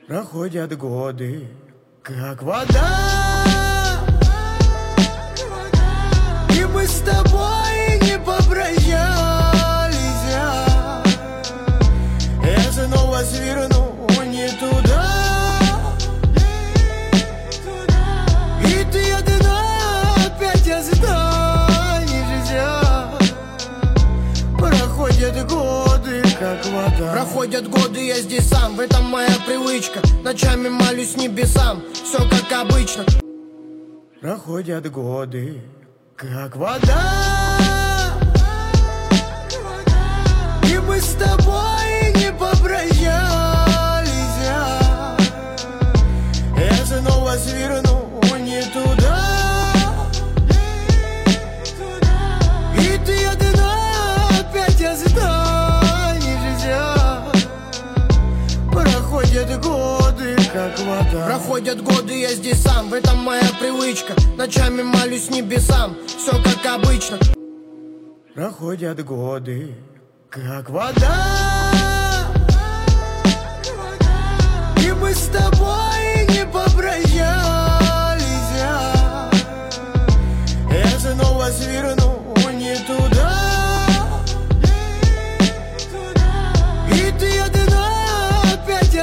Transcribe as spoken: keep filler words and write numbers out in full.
Проходят годы, как вода, и мы с тобой не попрощались. Я снова сверну не туда, и ты одна опять останешься. Проходят годы, как вода. Проходят годы, я здесь сам, в этом моя привычка. Ночами молюсь небесам, все как обычно. Проходят годы, как вода, и мы с тобой не попрощались. Я снова сверну не туда, и ты одна опять останешься. Проходят годы, как вода. Проходят годы, я здесь сам, в этом моя привычка. Ночами молюсь небесам, все как обычно. Проходят годы, как вода,